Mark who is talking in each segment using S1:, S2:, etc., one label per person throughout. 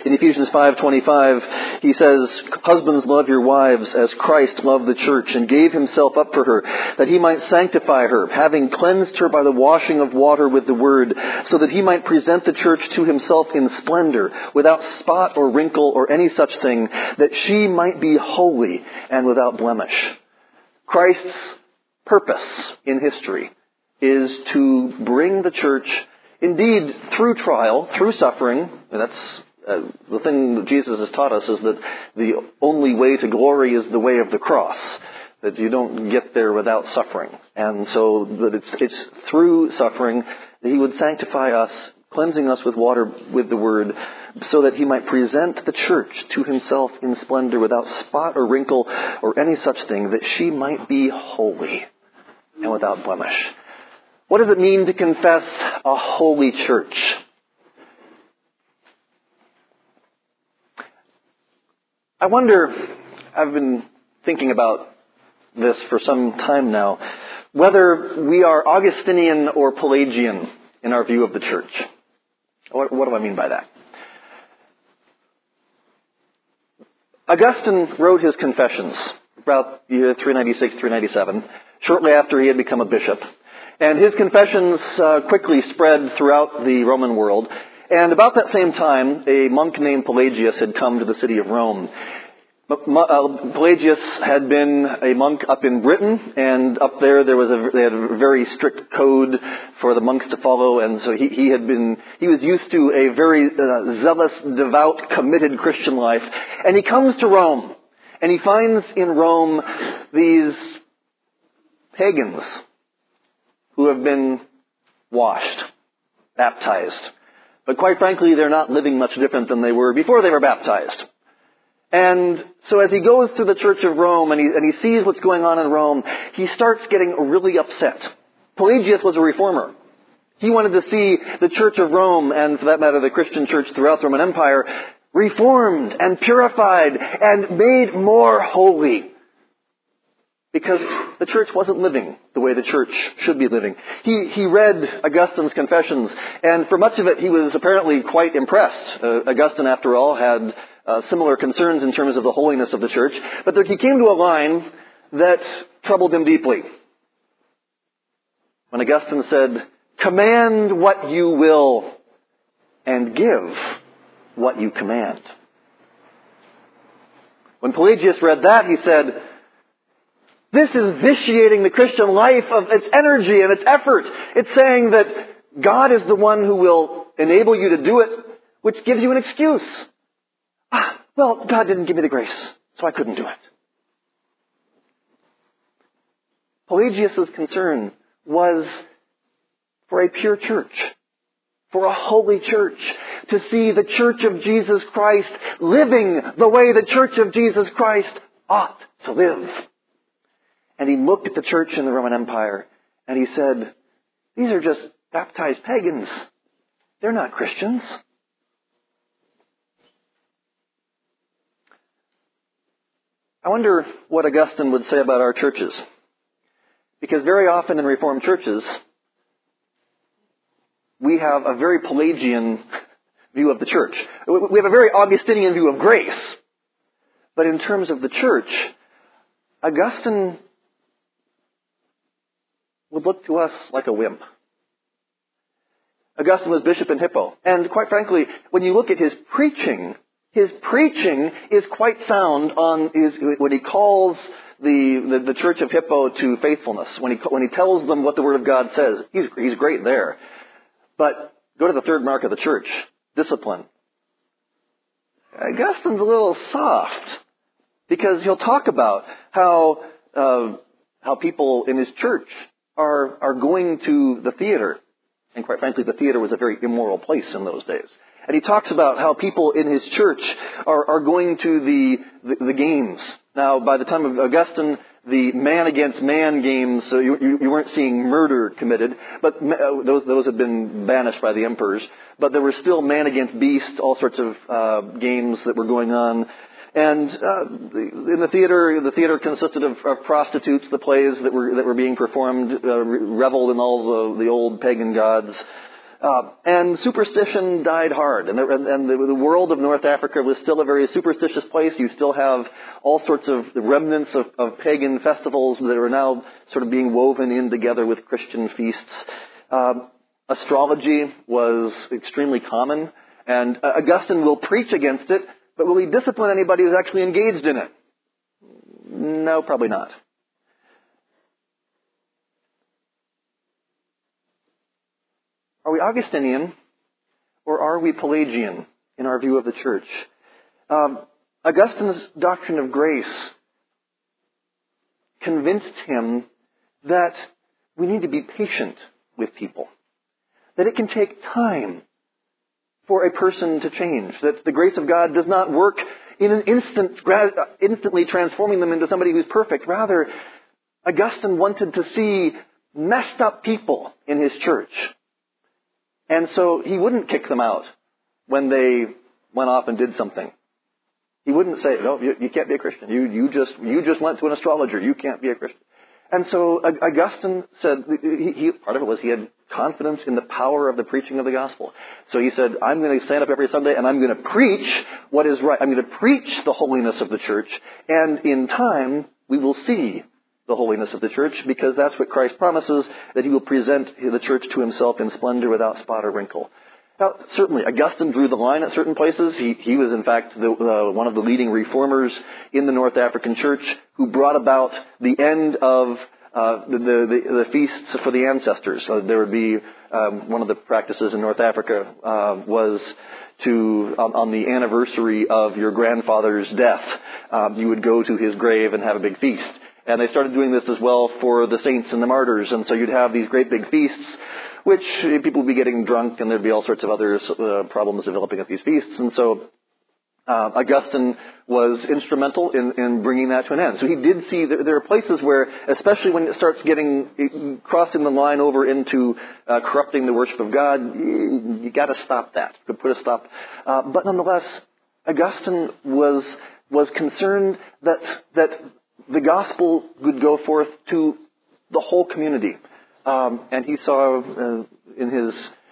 S1: In Ephesians 5:25, he says, "Husbands, love your wives as Christ loved the church and gave himself up for her, that he might sanctify her, having cleansed her by the washing of water with the word, so that he might present the church to himself in splendor, without spot or wrinkle or any such thing, that she might be holy and without blemish." Christ's purpose in history is to bring the church, indeed, through trial, through suffering. And that's the thing that Jesus has taught us, is that the only way to glory is the way of the cross, that you don't get there without suffering. And so that it's through suffering that he would sanctify us, cleansing us with water with the word, so that he might present the church to himself in splendor, without spot or wrinkle or any such thing, that she might be holy and without blemish. What does it mean to confess a holy church? I wonder, I've been thinking about this for some time now, whether we are Augustinian or Pelagian in our view of the church. What do I mean by that? Augustine wrote his Confessions about year 396, 397, shortly after he had become a bishop. And his Confessions quickly spread throughout the Roman world. And about that same time, a monk named Pelagius had come to the city of Rome. Pelagius had been a monk up in Britain, and up there they had a very strict code for the monks to follow, and so he was used to a very zealous, devout, committed Christian life. And he comes to Rome, and he finds in Rome these pagans who have been washed, baptized. But quite frankly, they're not living much different than they were before they were baptized. And so as he goes through the Church of Rome and he sees what's going on in Rome, he starts getting really upset. Pelagius was a reformer. He wanted to see the Church of Rome, and for that matter the Christian church throughout the Roman Empire, reformed and purified and made more holy. Because the church wasn't living the way the church should be living. He read Augustine's Confessions, and for much of it he was apparently quite impressed. Augustine, after all, had similar concerns in terms of the holiness of the church. But he came to a line that troubled him deeply. When Augustine said, "Command what you will, and give what you command." When Pelagius read that, he said, "This is vitiating the Christian life of its energy and its effort. It's saying that God is the one who will enable you to do it, which gives you an excuse. Well, God didn't give me the grace, so I couldn't do it." Pelagius' concern was for a pure church, for a holy church, to see the Church of Jesus Christ living the way the Church of Jesus Christ ought to live. And he looked at the church in the Roman Empire and he said, "These are just baptized pagans. They're not Christians." I wonder what Augustine would say about our churches. Because very often in Reformed churches, we have a very Pelagian view of the church. We have a very Augustinian view of grace. But in terms of the church, Augustine would look to us like a wimp. Augustine was bishop in Hippo. And quite frankly, when you look at his preaching is quite sound when he calls the church of Hippo to faithfulness. When he tells them what the Word of God says, he's great there. But go to the third mark of the church, discipline. Augustine's a little soft, because he'll talk about how people in his church are going to the theater. And quite frankly, the theater was a very immoral place in those days. And he talks about how people in his church are going to the games. Now, by the time of Augustine, the man against man games, so you weren't seeing murder committed, but those had been banished by the emperors. But there were still man against beast, all sorts of games that were going on. And in the theater consisted of prostitutes. The plays that were being performed reveled in all the old pagan gods. And superstition died hard. And the world of North Africa was still a very superstitious place. You still have all sorts of remnants of pagan festivals that are now sort of being woven in together with Christian feasts. Astrology was extremely common. And Augustine will preach against it, but will he discipline anybody who's actually engaged in it? No, probably not. Are we Augustinian or are we Pelagian in our view of the church? Augustine's doctrine of grace convinced him that we need to be patient with people, that it can take time for a person to change, that the grace of God does not work in an instant, instantly transforming them into somebody who's perfect. Rather, Augustine wanted to see messed up people in his church. And so he wouldn't kick them out when they went off and did something. He wouldn't say, no, you can't be a Christian. You just went to an astrologer. You can't be a Christian. And so Augustine said, part of it was he had confidence in the power of the preaching of the gospel. So he said, I'm going to stand up every Sunday and I'm going to preach what is right. I'm going to preach the holiness of the church. And in time, we will see the holiness of the church, because that's what Christ promises, that he will present the church to himself in splendor without spot or wrinkle. Now, certainly, Augustine drew the line at certain places. He was, in fact, one of the leading reformers in the North African church who brought about the end of the feasts for the ancestors. So there would be one of the practices in North Africa was to, on the anniversary of your grandfather's death, you would go to his grave and have a big feast. And they started doing this as well for the saints and the martyrs. And so you'd have these great big feasts, which people would be getting drunk, and there'd be all sorts of other problems developing at these feasts. And so Augustine was instrumental in bringing that to an end. So he did see that there are places where, especially when it starts crossing the line over into corrupting the worship of God, you got to stop that. You could put a stop. But nonetheless, Augustine was concerned that the gospel would go forth to the whole community. And he saw in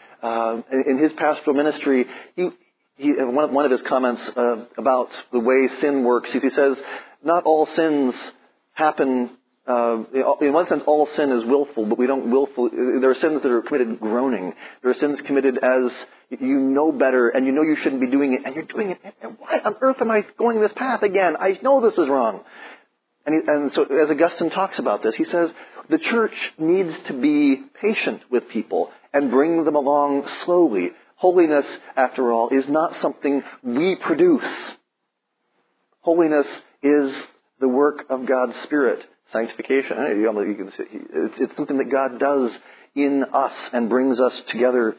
S1: his pastoral ministry, one of his comments about the way sin works, he says, not all sins happen, in one sense all sin is willful, but we don't willful, there are sins that are committed groaning. There are sins committed as you know better and you know you shouldn't be doing it, and you're doing it, and why on earth am I going this path again? I know this is wrong. And so as Augustine talks about this, he says, the church needs to be patient with people and bring them along slowly. Holiness, after all, is not something we produce. Holiness is the work of God's Spirit. Sanctification, you can see, it's something that God does in us and brings us together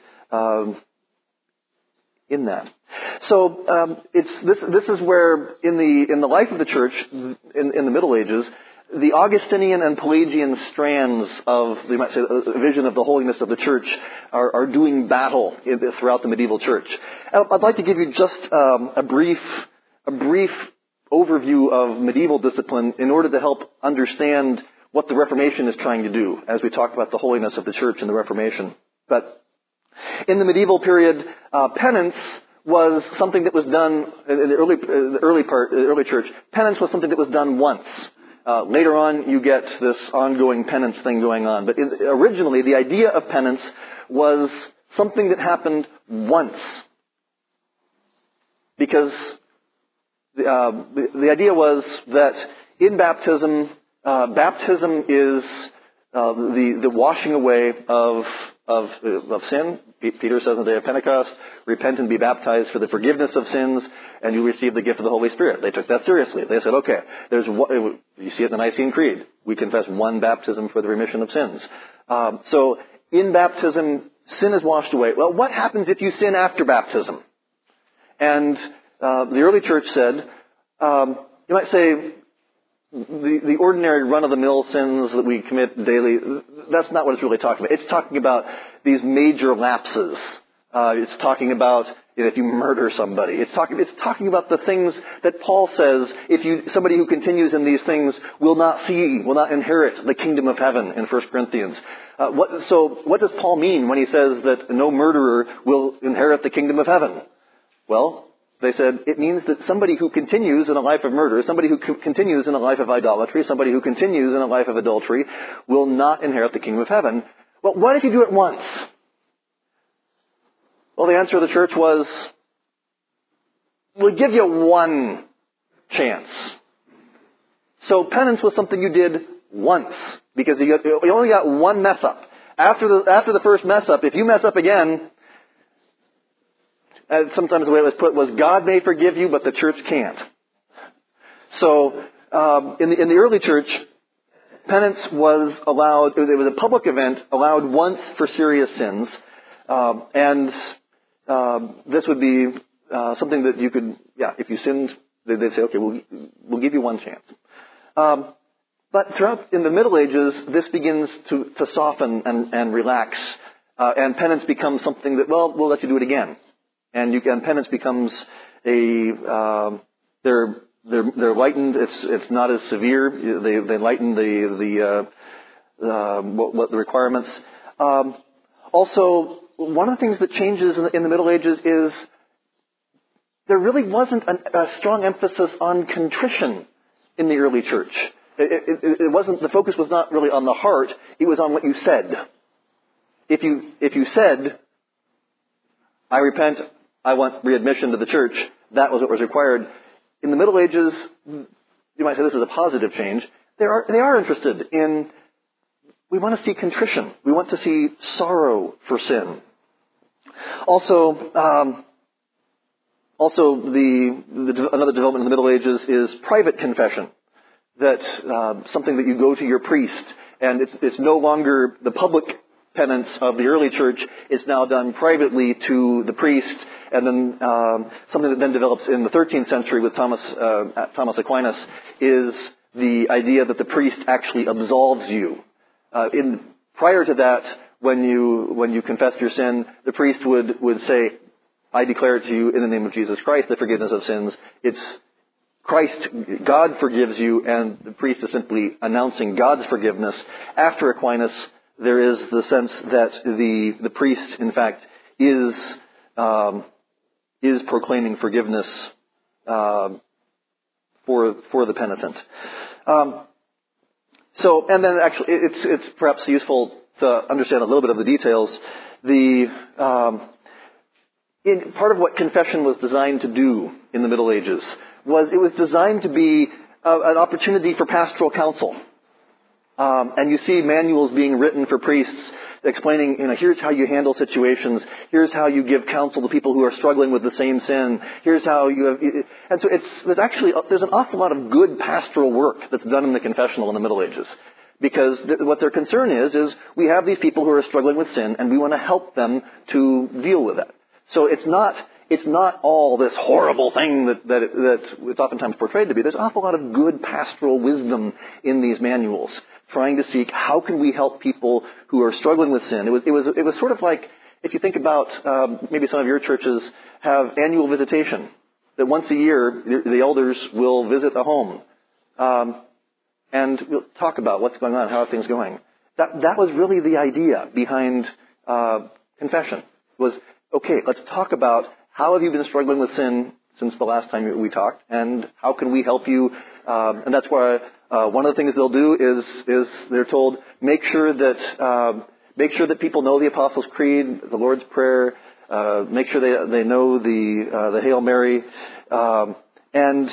S1: in that. So this is where in the life of the church in the Middle Ages, the Augustinian and Pelagian strands of, you might say, a vision of the holiness of the church are doing battle throughout the medieval church. I'd like to give you just a brief overview of medieval discipline in order to help understand what the Reformation is trying to do as we talk about the holiness of the church and the Reformation. But in the medieval period, penance was something that was done in the early church. Penance was something that was done once. Later on, you get this ongoing penance thing going on. But originally, the idea of penance was something that happened once. Because the idea was that in baptism, baptism is the washing away of sin. Peter says on the day of Pentecost, repent and be baptized for the forgiveness of sins, and you receive the gift of the Holy Spirit. They took that seriously. They said, okay, you see it in the Nicene Creed. We confess one baptism for the remission of sins. So in baptism, sin is washed away. Well, what happens if you sin after baptism? And the early church said, you might say, the ordinary run-of-the-mill sins that we commit daily, that's not what it's really talking about. It's talking about these major lapses. It's talking about if you murder somebody. It's talking about the things that Paul says, somebody who continues in these things will not inherit the kingdom of heaven in 1 Corinthians. So what does Paul mean when he says that no murderer will inherit the kingdom of heaven? Well, they said it means that somebody who continues in a life of murder, somebody who continues in a life of idolatry, somebody who continues in a life of adultery will not inherit the kingdom of heaven. Well, what if you do it once? Well, the answer of the church was, we'll give you one chance. So penance was something you did once, because you only got one mess up. After the first mess up, if you mess up again, sometimes the way it was put was, God may forgive you, but the church can't. So in the early church, penance was allowed. It was a public event, allowed once for serious sins, and this would be something that you could, if you sinned, they'd say, okay, we'll give you one chance. But in the Middle Ages, this begins to soften and relax, and penance becomes something that, we'll let you do it again. And penance becomes they're lightened. It's not as severe. They lighten the requirements. Also, one of the things that changes in the Middle Ages is there really wasn't a strong emphasis on contrition in the early church. It wasn't. The focus was not really on the heart. It was on what you said. If you said, I repent, I want readmission to the church, that was what was required. In the Middle Ages, you might say this is a positive change. They are interested in, we want to see contrition. We want to see sorrow for sin. Also, another development in the Middle Ages is private confession. That something that you go to your priest, and it's no longer the public penance of the early church. It's now done privately to the priest, and then something that then develops in the 13th century with Thomas Aquinas is the idea that the priest actually absolves you. Prior to that, when you confessed your sin, the priest would say, I declare to you in the name of Jesus Christ the forgiveness of sins. It's Christ, God forgives you, and the priest is simply announcing God's forgiveness. After Aquinas, there is the sense that the priest, in fact, is proclaiming forgiveness for the penitent. And then actually, it's perhaps useful to understand a little bit of the details. Part of what confession was designed to do in the Middle Ages was it was designed to be an opportunity for pastoral counsel. And you see manuals being written for priests explaining, here's how you handle situations. Here's how you give counsel to people who are struggling with the same sin. Here's how you have, and so there's an awful lot of good pastoral work that's done in the confessional in the Middle Ages. Because what their concern is we have these people who are struggling with sin, and we want to help them to deal with it. So it's not all this horrible thing that it's oftentimes portrayed to be. There's an awful lot of good pastoral wisdom in these manuals, trying to seek how can we help people who are struggling with sin. It was sort of like, if you think about maybe some of your churches have annual visitation, that once a year the elders will visit the home and we'll talk about what's going on, how are things going. That was really the idea behind confession. Was, okay, let's talk about how have you been struggling with sin since the last time we talked, and how can we help you? And that's why one of the things they'll do is they're told, make sure that people know the Apostles' Creed, the Lord's Prayer, make sure they know the Hail Mary, and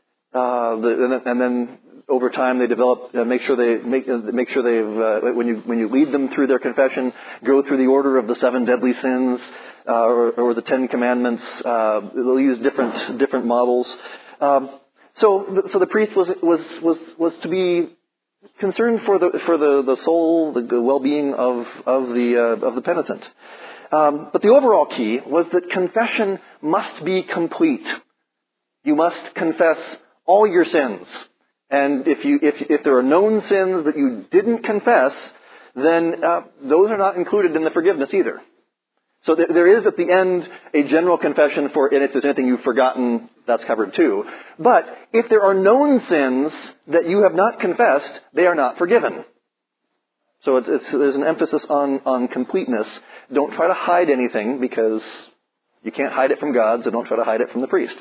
S1: then over time they develop, make sure they've when you lead them through their confession, go through the order of the 7 deadly sins. Or the 10 Commandments. They'll use different models. So the priest was to be concerned for the soul, the well-being of the penitent. But the overall key was that confession must be complete. You must confess all your sins, and if there are known sins that you didn't confess, then those are not included in the forgiveness either. So there is at the end a general confession and if there's anything you've forgotten, that's covered too. But if there are known sins that you have not confessed, they are not forgiven. So there's an emphasis on completeness. Don't try to hide anything because you can't hide it from God, so don't try to hide it from the priest.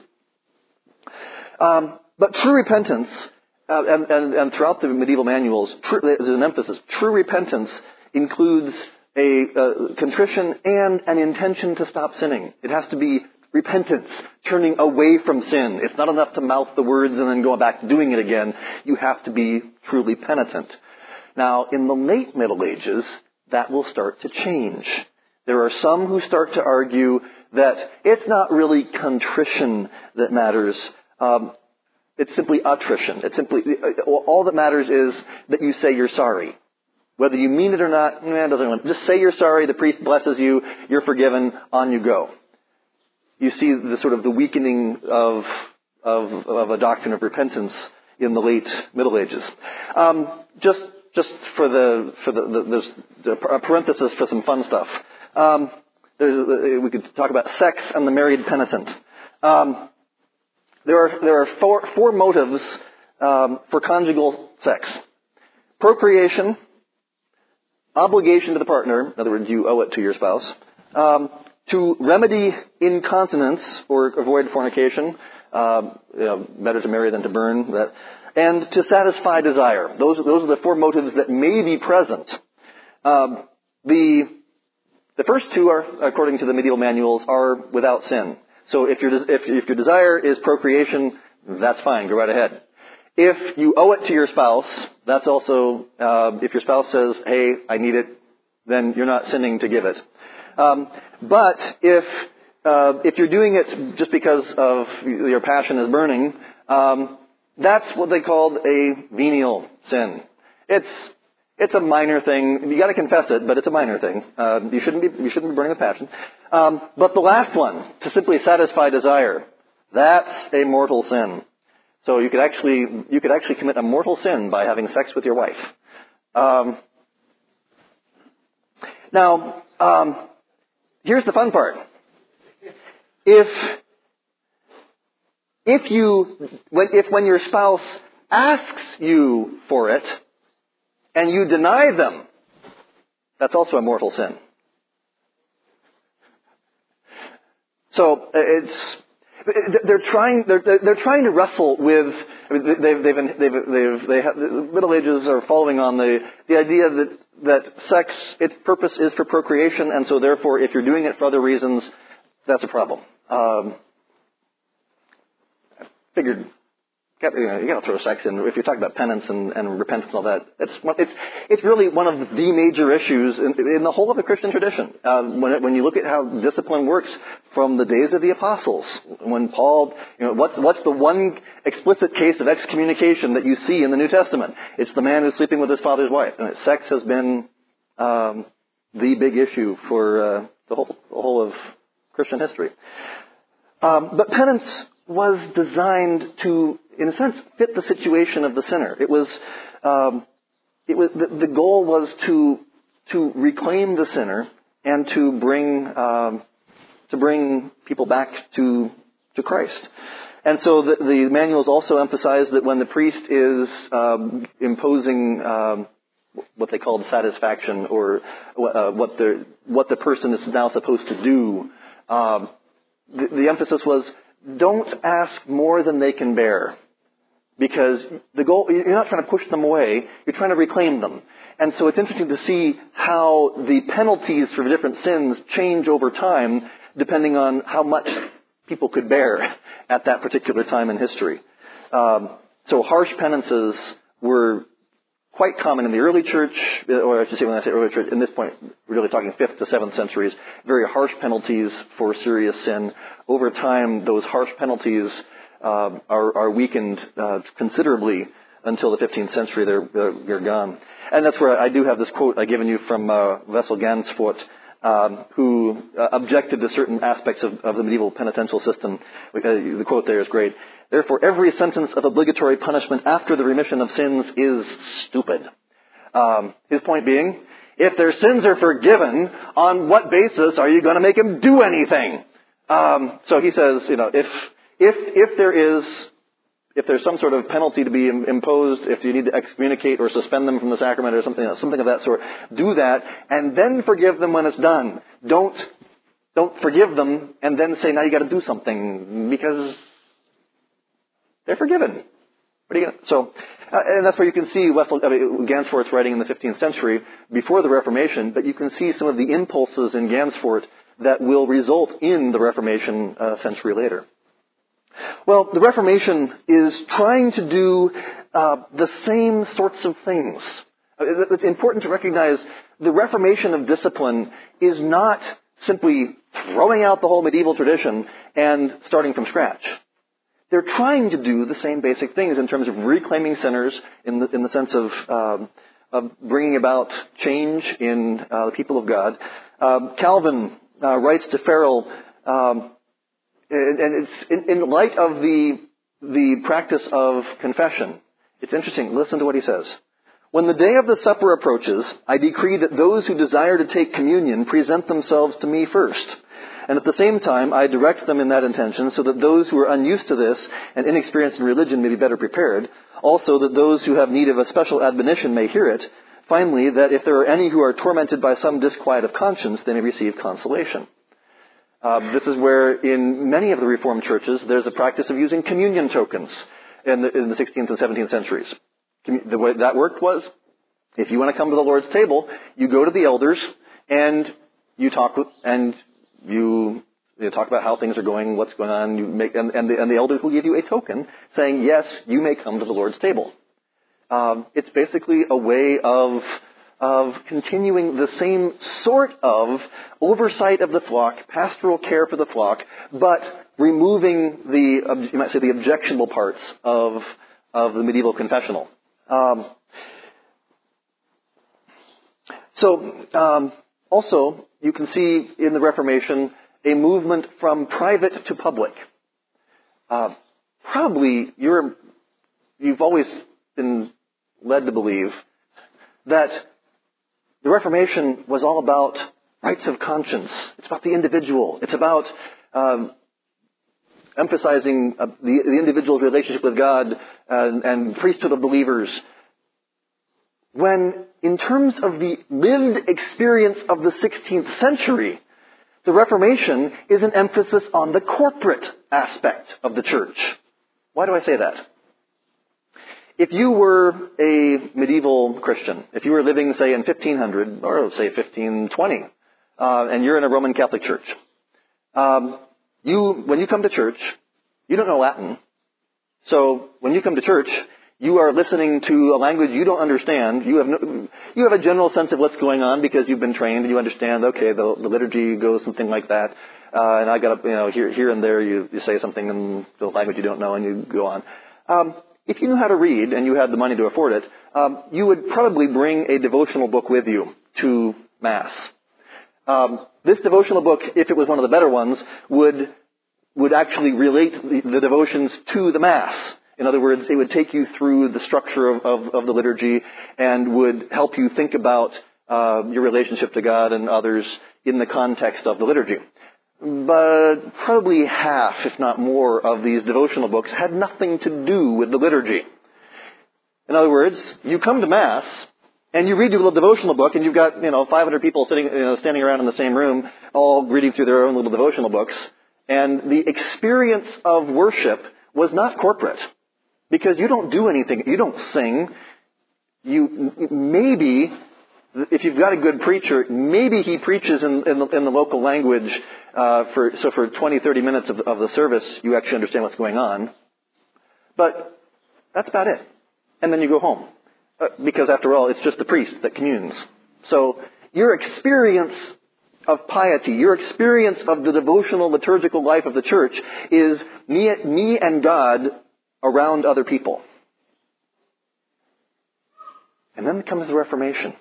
S1: But true repentance, and throughout the medieval manuals, there's an emphasis. True repentance includes a contrition and an intention to stop sinning. It has to be repentance, turning away from sin. It's not enough to mouth the words and then go back to doing it again. You have to be truly penitent. Now, in the late Middle Ages, that will start to change. There are some who start to argue that it's not really contrition that matters. It's simply attrition. It's simply, all that matters is that you say you're sorry. Whether you mean it or not, it doesn't matter. Just say you're sorry, the priest blesses you, you're forgiven, on you go. You see the sort of the weakening of a doctrine of repentance in the late Middle Ages. Just for there's a parenthesis for some fun stuff. We could talk about sex and the married penitent. There are four motives for conjugal sex: procreation, obligation to the partner, in other words, you owe it to your spouse, to remedy incontinence or avoid fornication, better to marry than to burn, and to satisfy desire. Those are the four motives that may be present. The first two are, according to the medieval manuals, are without sin. So if your desire is procreation, that's fine, go right ahead. If you owe it to your spouse, that's also, if your spouse says, hey, I need it, then you're not sinning to give it. But if you're doing it just because of your passion is burning, that's what they called a venial sin. It's a minor thing. You got to confess it, but it's a minor thing. You shouldn't be burning with passion. But the last one, to simply satisfy desire, that's a mortal sin. So you could actually commit a mortal sin by having sex with your wife. Now, here's the fun part. When your spouse asks you for it and you deny them, that's also a mortal sin. So they're trying to wrestle with. I mean, the Middle Ages are following on the idea that sex, its purpose is for procreation, and so therefore, if you're doing it for other reasons, that's a problem. I figured you got to throw sex in. If you're talking about penance and repentance and all that, it's really one of the major issues in the whole of the Christian tradition. When you look at how discipline works from the days of the apostles, when Paul, what's the one explicit case of excommunication that you see in the New Testament? It's the man who's sleeping with his father's wife. And sex has been the big issue for the whole of Christian history. But penance was designed to, in a sense, fit the situation of the sinner. The goal was to reclaim the sinner and to bring people back to Christ. And so the manuals also emphasize that when the priest is imposing what they called satisfaction, or what the person is now supposed to do, the emphasis was, don't ask more than they can bear. Because the goal, you're not trying to push them away, you're trying to reclaim them. And so it's interesting to see how the penalties for different sins change over time, depending on how much people could bear at that particular time in history. So harsh penances were quite common in the early church, or I should say when I say early church, in this point, we're really talking 5th to 7th centuries, very harsh penalties for serious sin. Over time, those harsh penalties are weakened considerably until the 15th century. They're gone. And that's where I do have this quote I've given you from Wessel Gansfort, who objected to certain aspects of the medieval penitential system. The quote there is great. Therefore, every sentence of obligatory punishment after the remission of sins is stupid. His point being, If their sins are forgiven, on what basis are you going to make them do anything? So he says, if there's some sort of penalty to be imposed, if you need to excommunicate or suspend them from the sacrament or something of that sort, do that and then forgive them when it's done. Don't forgive them and then say, now you got to do something, because they're forgiven. What are you gonna, and that's where you can see Gansfort's writing in the 15th century before the Reformation, but you can see some of the impulses in Gansfort that will result in the Reformation a century later. Well, the Reformation is trying to do the same sorts of things. It's important to recognize the Reformation of discipline is not simply throwing out the whole medieval tradition and starting from scratch. They're trying to do the same basic things in terms of reclaiming sinners in the sense of bringing about change in the people of God. Calvin writes to Farel, and it's in light of the practice of confession. It's interesting. Listen to what he says. When the day of the supper approaches, I decree that those who desire to take communion present themselves to me first. And at the same time, I direct them in that intention so that those who are unused to this and inexperienced in religion may be better prepared. Also, that those who have need of a special admonition may hear it. Finally, that if there are any who are tormented by some disquiet of conscience, they may receive consolation. This is where, in many of the Reformed churches, there's a practice of using communion tokens in the 16th and 17th centuries. The way that worked was, if you want to come to the Lord's table, you go to the elders and you talk about how things are going, what's going on. And the elders will give you a token saying, yes, you may come to the Lord's table. It's basically a way of continuing the same sort of oversight of the flock, pastoral care for the flock, but removing you might say, the objectionable parts of the medieval confessional. Also, you can see in the Reformation a movement from private to public. Probably you've always been led to believe that the Reformation was all about rights of conscience. It's about the individual. It's about emphasizing the individual's relationship with God and priesthood of believers. When, in terms of the lived experience of the 16th century, the Reformation is an emphasis on the corporate aspect of the church. Why do I say that? If you were a medieval Christian, if you were living, say, in 1500, or say 1520, and you're in a Roman Catholic church, when you come to church, you don't know Latin. So when you come to church, you are listening to a language you don't understand. You have a general sense of what's going on because you've been trained and you understand, okay, the liturgy goes something like that. And I got to, here and there you say something in the language you don't know and you go on. If you knew how to read and you had the money to afford it, you would probably bring a devotional book with you to Mass. This devotional book, if it was one of the better ones, would actually relate the devotions to the Mass. In other words, it would take you through the structure of the liturgy and would help you think about your relationship to God and others in the context of the liturgy. But probably half, if not more, of these devotional books had nothing to do with the liturgy. In other words, you come to Mass and you read your little devotional book and you've got 500 people standing around in the same room, all reading through their own little devotional books, and the experience of worship was not corporate. Because you don't do anything. You don't sing. Maybe, if you've got a good preacher, maybe he preaches in the local language for 20, 30 minutes of the service, you actually understand what's going on. But that's about it. And then you go home. Because after all, it's just the priest that communes. So your experience of piety, your experience of the devotional liturgical life of the church is me and God around other people. And then comes the Reformation.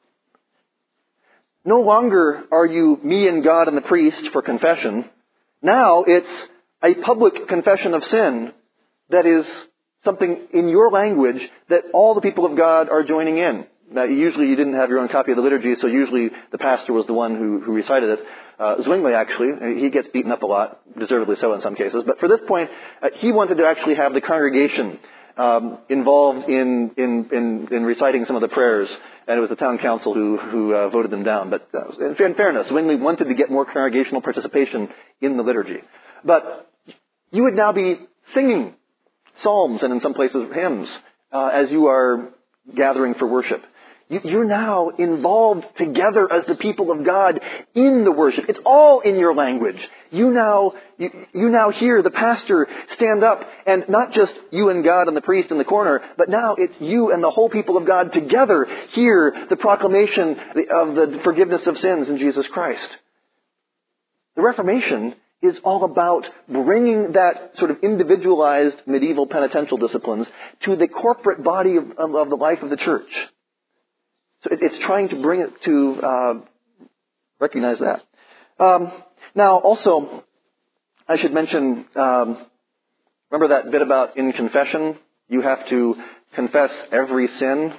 S1: No longer are you me and God and the priest for confession. Now it's a public confession of sin that is something in your language that all the people of God are joining in. Now, usually you didn't have your own copy of the liturgy, so usually the pastor was the one who recited it. Zwingli, actually, he gets beaten up a lot, deservedly so in some cases. But for this point, he wanted to actually have the congregation involved in reciting some of the prayers, and it was the town council who voted them down. But in fairness, Zwingli wanted to get more congregational participation in the liturgy. But you would now be singing psalms and in some places hymns as you are gathering for worship. You're now involved together as the people of God in the worship. It's all in your language. You now hear the pastor stand up, and not just you and God and the priest in the corner, but now it's you and the whole people of God together hear the proclamation of the forgiveness of sins in Jesus Christ. The Reformation is all about bringing that sort of individualized medieval penitential disciplines to the corporate body of the life of the church. So it's trying to bring it to recognize that. Now, also, I should mention, remember that bit about in confession, you have to confess every sin?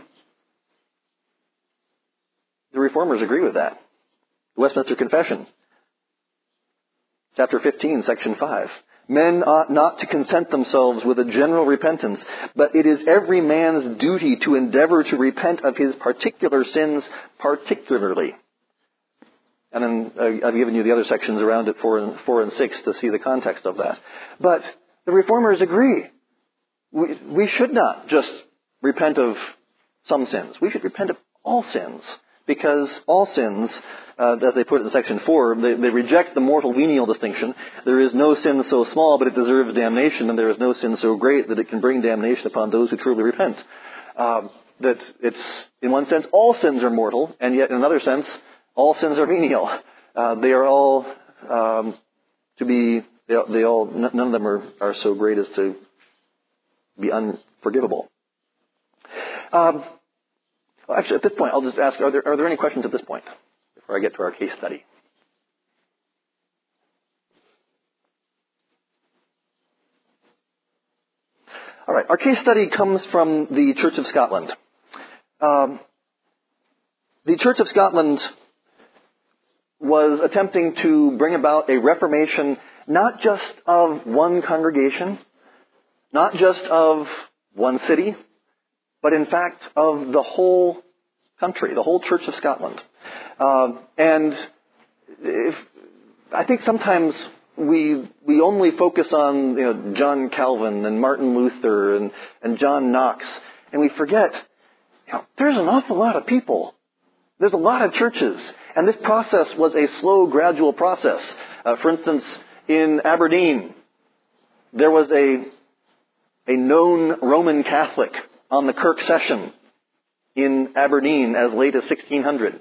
S1: The Reformers agree with that. The Westminster Confession, chapter 15, section 5. Men ought not to content themselves with a general repentance, but it is every man's duty to endeavor to repent of his particular sins particularly. And then I've given you the other sections around it, 4 and 6, to see the context of that. But the Reformers agree. We should not just repent of some sins. We should repent of all sins, because all sins, as they put it in section 4, they reject the mortal venial distinction. There is no sin so small but it deserves damnation, and there is no sin so great that it can bring damnation upon those who truly repent. That it's, in one sense, all sins are mortal, and yet in another sense, all sins are venial. They are all none of them are so great as to be unforgivable. Actually, at this point, I'll just ask, are there any questions at this point before I get to our case study? All right, our case study comes from the Church of Scotland. The Church of Scotland was attempting to bring about a reformation not just of one congregation, not just of one city, but in fact of the whole country, the whole Church of Scotland. And I think sometimes we only focus on John Calvin and Martin Luther and John Knox, and we forget there's an awful lot of people. There's a lot of churches, and this process was a slow, gradual process. For instance, in Aberdeen, there was a known Roman Catholic on the Kirk session in Aberdeen as late as 1600.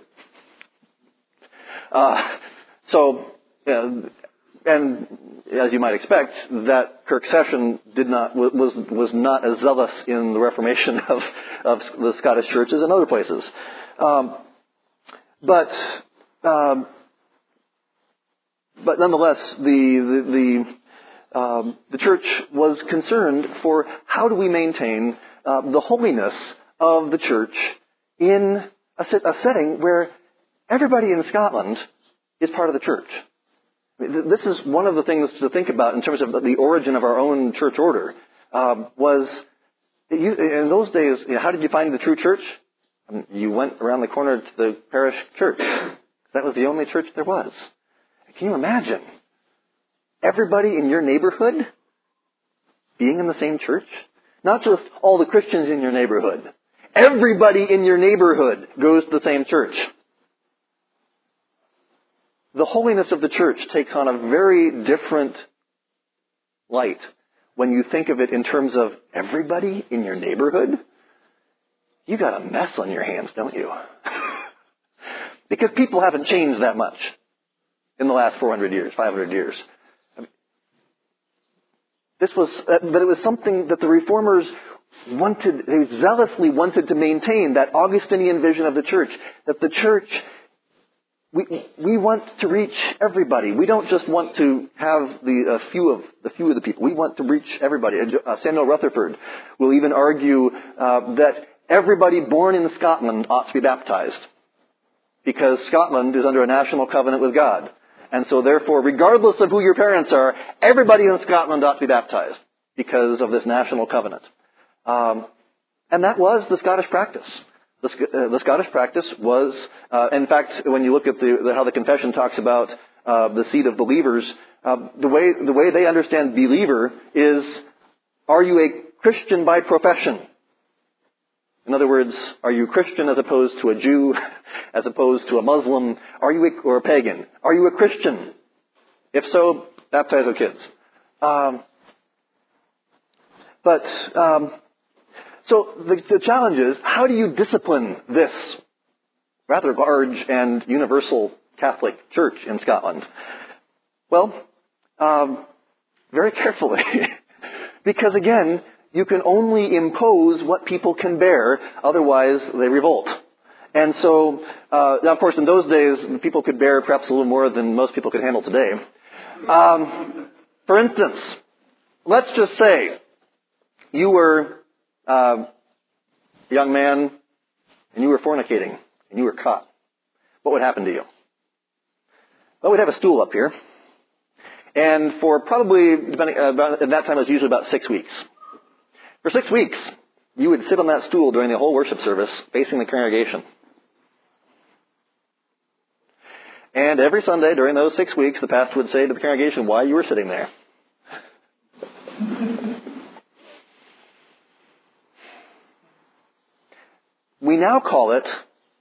S1: And as you might expect, that Kirk session was not as zealous in the reformation of the Scottish churches and other places. But nonetheless, the church was concerned for how do we maintain the holiness of the church in a setting where everybody in Scotland is part of the church. This is one of the things to think about in terms of the origin of our own church order. Was in those days, how did you find the true church? You went around the corner to the parish church. That was the only church there was. Can you imagine everybody in your neighborhood being in the same church? Not just all the Christians in your neighborhood. Everybody in your neighborhood goes to the same church. The holiness of the church takes on a very different light when you think of it in terms of everybody in your neighborhood. You got a mess on your hands, don't you? Because people haven't changed that much in the last 400 years, 500 years. But it was something that the Reformers they zealously wanted to maintain, that Augustinian vision of the church, that the church, we want to reach everybody. We don't just want to have the few of the people. We want to reach everybody. Samuel Rutherford will even argue that everybody born in Scotland ought to be baptized, because Scotland is under a national covenant with God. And so therefore, regardless of who your parents are, everybody in Scotland ought to be baptized because of this national covenant. And that was the Scottish practice. The Scottish practice was, in fact, when you look at how the confession talks about the seed of believers, the way they understand believer is, are you a Christian by profession? In other words, are you Christian as opposed to a Jew, as opposed to a Muslim? Or a pagan? Are you a Christian? If so, baptize the kids. So the challenge is, how do you discipline this rather large and universal Catholic Church in Scotland? Well, very carefully. Because again, you can only impose what people can bear, otherwise they revolt. And so, now of course in those days, people could bear perhaps a little more than most people could handle today. For instance, let's just say you were a young man and you were fornicating and you were caught. What would happen to you? Well, we'd have a stool up here. And for probably, at that time it was usually about 6 weeks. For 6 weeks, you would sit on that stool during the whole worship service facing the congregation. And every Sunday during those 6 weeks, the pastor would say to the congregation why you were sitting there. We now call it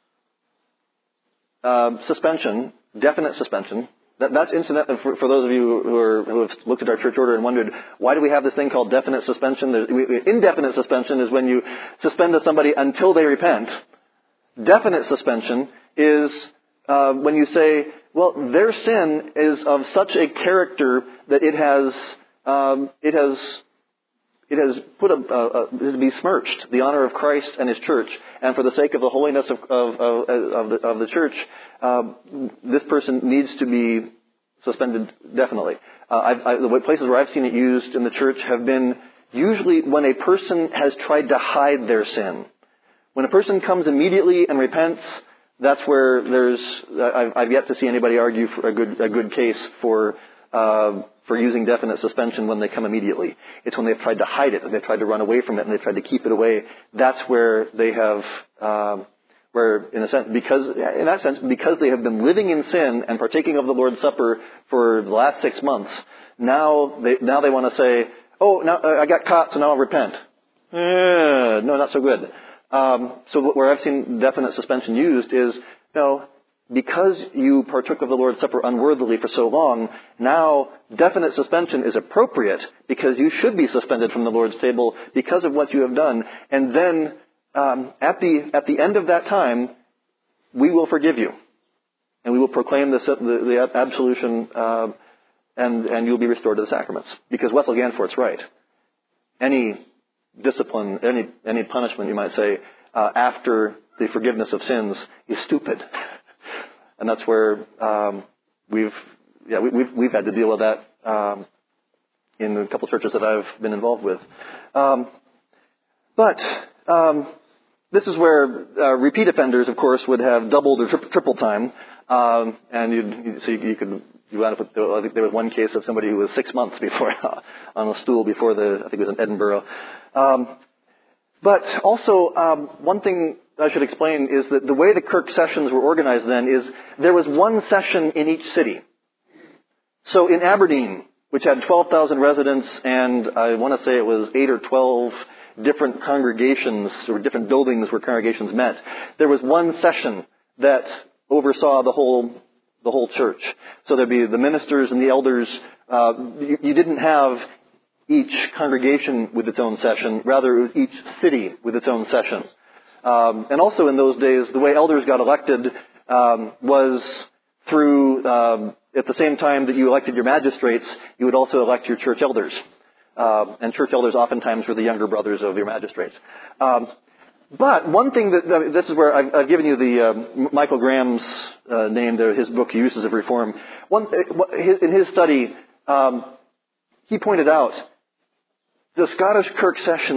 S1: suspension, definite suspension. That's incident for those of you who have looked at our church order and wondered, why do we have this thing called definite suspension? Indefinite suspension is when you suspend somebody until they repent. Definite suspension is when you say, well, their sin is of such a character that it has put is besmirched the honor of Christ and His church, and for the sake of the holiness of the church, this person needs to be suspended definitely. The places where I've seen it used in the church have been usually when a person has tried to hide their sin. When a person comes immediately and repents, that's where I've yet to see anybody argue for a good case for using definite suspension when they come immediately. It's when they've tried to hide it, and they've tried to run away from it, and they've tried to keep it away. That's where they have, because they have been living in sin and partaking of the Lord's Supper for the last 6 months, now they want to say, oh, now I got caught, so now I'll repent. No, not so good. So where I've seen definite suspension used is, because you partook of the Lord's Supper unworthily for so long, now definite suspension is appropriate because you should be suspended from the Lord's table because of what you have done. And then at the end of that time, we will forgive you, and we will proclaim the absolution, and you'll be restored to the sacraments. Because Wessel Ganfort's right. Any discipline, any punishment, you might say, after the forgiveness of sins is stupid. And that's where we've had to deal with that in a couple of churches that I've been involved with. But this is where repeat offenders, of course, would have doubled or triple time. And you wound up with, I think there was one case of somebody who was 6 months before on a stool before I think it was in Edinburgh. But also, one thing I should explain is that the way the Kirk sessions were organized then is there was one session in each city. So in Aberdeen, which had 12,000 residents, and I want to say it was 8 or 12 different congregations or different buildings where congregations met, there was one session that oversaw the whole church. So there'd be the ministers and the elders. You didn't have each congregation with its own session. Rather, it was each city with its own session. And also in those days, the way elders got elected was through, at the same time that you elected your magistrates, you would also elect your church elders. And church elders oftentimes were the younger brothers of your magistrates. But one thing this is where I've given you the Michael Graham's name there, his book, Uses of Reform. In his study, he pointed out the Scottish Kirk sessions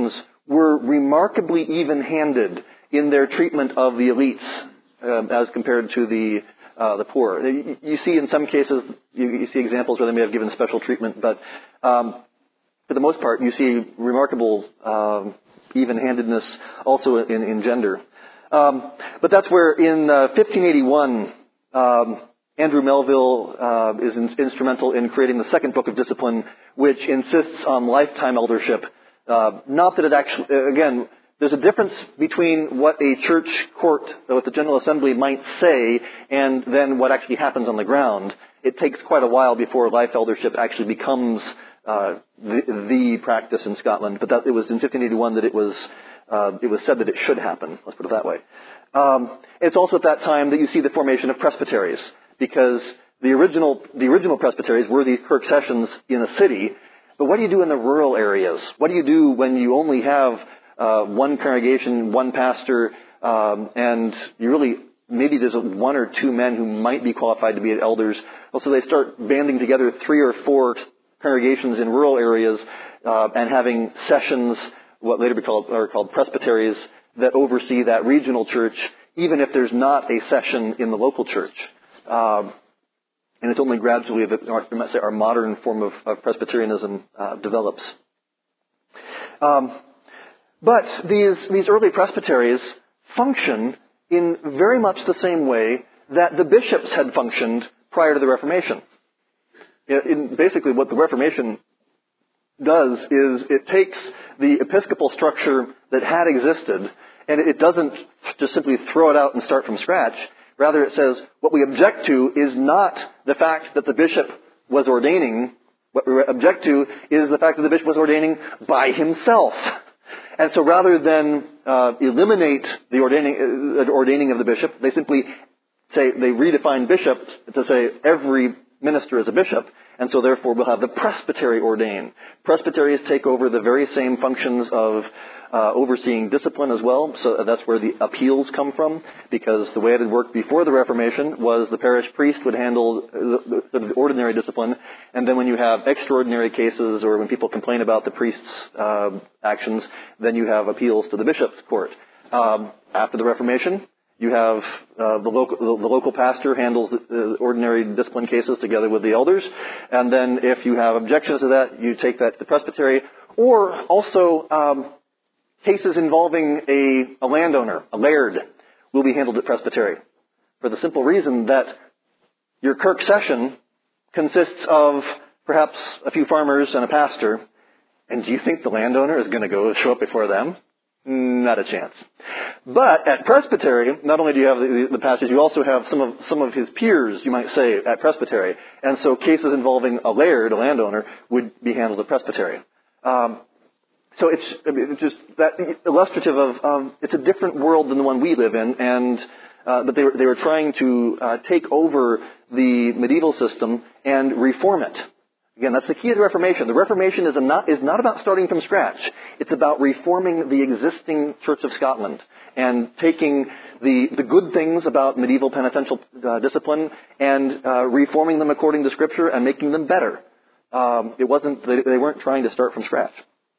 S1: were remarkably even-handed in their treatment of the elites as compared to the poor. You see in some cases, you see examples where they may have given special treatment, but for the most part, you see remarkable even-handedness also in gender. But that's where in 1581, Andrew Melville is instrumental in creating the second book of discipline, which insists on lifetime eldership. Not that it actually, again, there's a difference between what a church court, what the General Assembly might say, and then what actually happens on the ground. It takes quite a while before life eldership actually becomes the practice in Scotland, but it was in 1581 that it was said that it should happen. Let's put it that way. It's also at that time that you see the formation of presbyteries, because the original presbyteries were these kirk sessions in a city. But what do you do in the rural areas? What do you do when you only have one congregation, one pastor, and you really maybe there's one or two men who might be qualified to be elders? Well, so they start banding together 3 or 4 congregations in rural areas and having sessions, what later are called presbyteries, that oversee that regional church, even if there's not a session in the local church. And it's only gradually that our modern form of Presbyterianism develops. But these early presbyteries function in very much the same way that the bishops had functioned prior to the Reformation. Basically, what the Reformation does is it takes the episcopal structure that had existed, and it doesn't just simply throw it out and start from scratch. Rather, it says what we object to is not the fact that the bishop was ordaining. What we object to is the fact that the bishop was ordaining by himself. And so rather than eliminate the ordaining of the bishop, they simply say, they redefine bishop to say every minister is a bishop, and so therefore we'll have the presbytery ordain. Presbyteries take over the very same functions of overseeing discipline as well, so that's where the appeals come from, because the way it had worked before the Reformation was the parish priest would handle the ordinary discipline, and then when you have extraordinary cases or when people complain about the priest's actions, then you have appeals to the bishop's court. After the Reformation, you have the local pastor handles the ordinary discipline cases together with the elders, and then if you have objections to that, you take that to the presbytery, or also cases involving a landowner, a laird, will be handled at presbytery, for the simple reason that your kirk session consists of perhaps a few farmers and a pastor, and do you think the landowner is going to show up before them? Not a chance. But at presbytery, not only do you have the pastors, you also have some of his peers, you might say, at presbytery. And so cases involving a laird, a landowner, would be handled at presbytery. So it's just that illustrative of it's a different world than the one we live in, and but they were trying to take over the medieval system and reform it. Again, that's the key of the Reformation. The Reformation is not about starting from scratch. It's about reforming the existing Church of Scotland and taking the good things about medieval penitential discipline and reforming them according to Scripture and making them better. They weren't trying to start from scratch.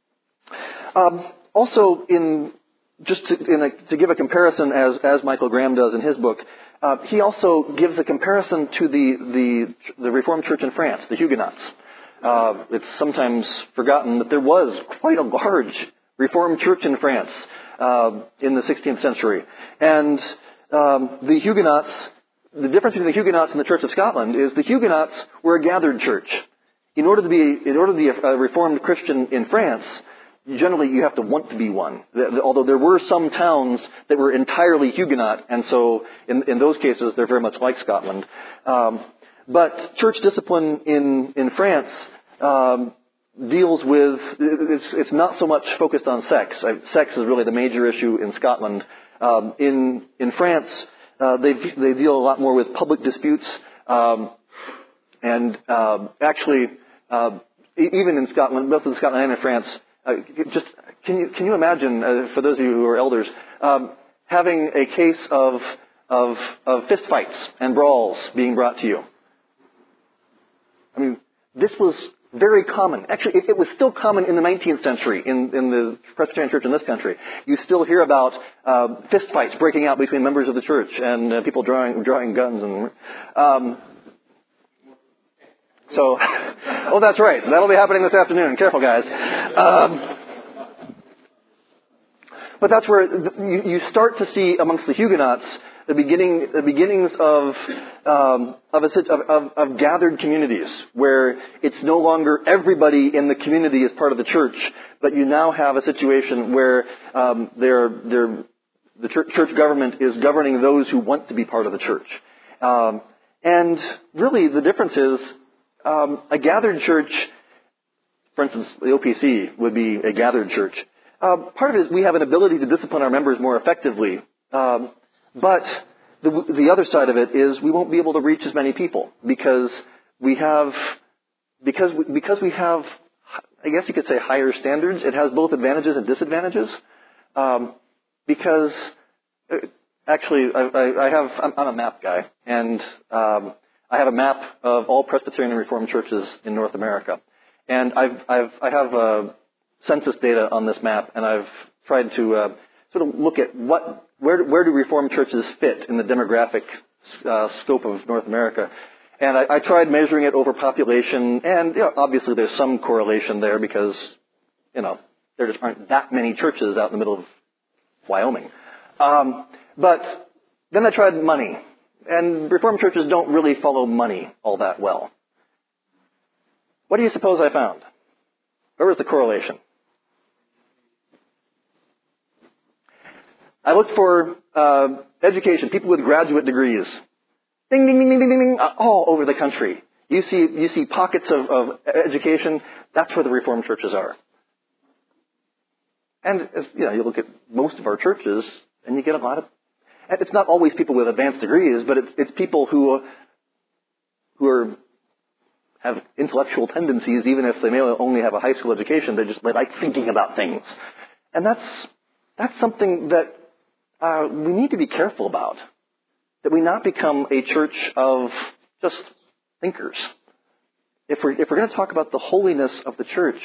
S1: Also, to give a comparison, as Michael Graham does in his book, he also gives a comparison to the Reformed Church in France, the Huguenots. It's sometimes forgotten that there was quite a large Reformed Church in France in the 16th century, and the Huguenots. The difference between the Huguenots and the Church of Scotland is the Huguenots were a gathered church. In order to be a Reformed Christian in France, generally you have to want to be one. Although there were some towns that were entirely Huguenot, and so in those cases they're very much like Scotland. But church discipline in France deals with, it's not so much focused on sex. Sex is really the major issue in Scotland. In France, they deal a lot more with public disputes, and actually, even in Scotland, both in Scotland and in France, can you imagine, for those of you who are elders, having a case of fist fights and brawls being brought to you? I mean, this was Very common. Actually, it was still common in the 19th century in the Presbyterian Church in this country. You still hear about fist fights breaking out between members of the church and people drawing guns. Oh, that's right. That'll be happening this afternoon. Careful, guys. But that's where you start to see amongst the Huguenots the beginnings of gathered communities where it's no longer everybody in the community is part of the church, but you now have a situation where the church government is governing those who want to be part of the church. And really, the difference is a gathered church. For instance, the OPC would be a gathered church. Part of it is we have an ability to discipline our members more effectively. But the other side of it is we won't be able to reach as many people because we have, I guess you could say higher standards. It has both advantages and disadvantages. Because actually I'm a map guy, and I have a map of all Presbyterian and Reformed churches in North America. And I have census data on this map, and I've tried to sort of look at where do Reformed churches fit in the demographic scope of North America. And I tried measuring it over population, and obviously there's some correlation there because there just aren't that many churches out in the middle of Wyoming. But then I tried money, and Reformed churches don't really follow money all that well. What do you suppose I found? Where was the correlation? I looked for education, people with graduate degrees. Ding, ding, ding, ding, ding, ding, all over the country. You see pockets of education. That's where the Reformed churches are. And you look at most of our churches, and you get a lot of. And it's not always people with advanced degrees, but it's people who have intellectual tendencies, even if they may only have a high school education. They like thinking about things, and that's something that we need to be careful about. That we not become a church of just thinkers. If we're going to talk about the holiness of the church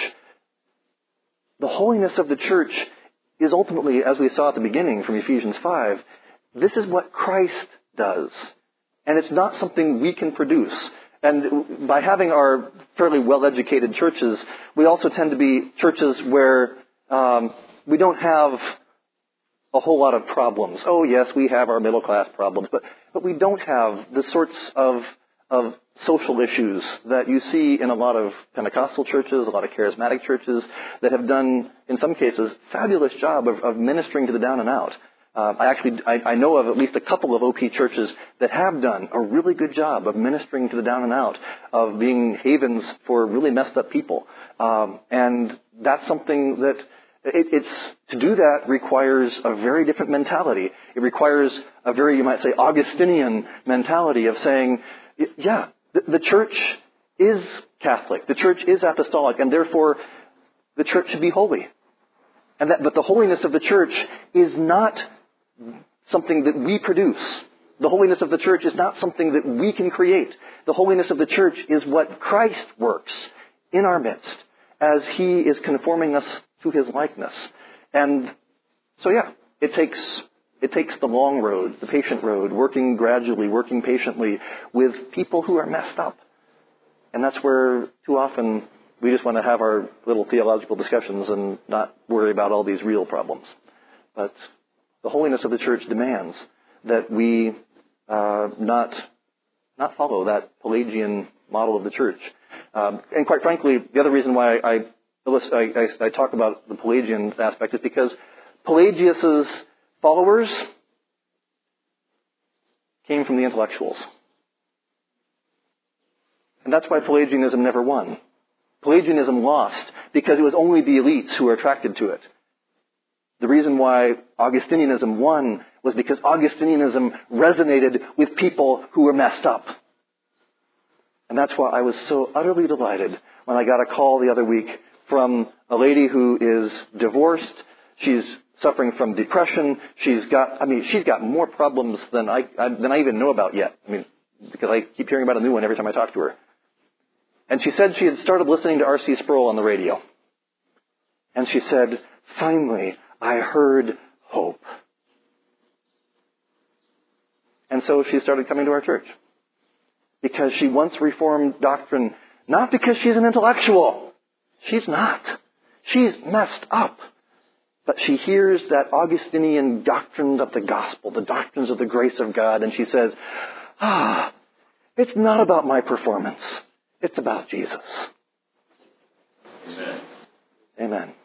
S1: is ultimately, as we saw at the beginning from Ephesians 5, this is what Christ does. And it's not something we can produce. And by having our fairly well-educated churches, we also tend to be churches where we don't have a whole lot of problems. Oh, yes, we have our middle-class problems, but we don't have the sorts of social issues that you see in a lot of Pentecostal churches, a lot of charismatic churches that have done, in some cases, fabulous job of ministering to the down and out. I know of at least a couple of OP churches that have done a really good job of ministering to the down and out, of being havens for really messed up people. And that's something that to do that requires a very different mentality. It requires a very, you might say, Augustinian mentality of saying, yeah, the church is Catholic, the church is apostolic, and therefore the church should be holy. But the holiness of the church is not something that we produce. The holiness of the church is not something that we can create. The holiness of the church is what Christ works in our midst as He is conforming us to His likeness. And so, it takes the long road, the patient road, working gradually, working patiently with people who are messed up. And that's where too often we just want to have our little theological discussions and not worry about all these real problems. But the holiness of the church demands that we not follow that Pelagian model of the church. And quite frankly, the other reason why I talk about the Pelagian aspect is because Pelagius's followers came from the intellectuals. And that's why Pelagianism never won. Pelagianism lost because it was only the elites who were attracted to it. The reason why Augustinianism won was because Augustinianism resonated with people who were messed up. And that's why I was so utterly delighted when I got a call the other week from a lady who is divorced. She's suffering from depression. She's got more problems than I even know about yet. Because I keep hearing about a new one every time I talk to her. And she said she had started listening to R.C. Sproul on the radio. And she said, finally, I heard hope. And so she started coming to our church. Because she wants Reformed doctrine, not because she's an intellectual. She's not. She's messed up. But she hears that Augustinian doctrines of the gospel, the doctrines of the grace of God, and she says, it's not about my performance. It's about Jesus.
S2: Amen.
S1: Amen.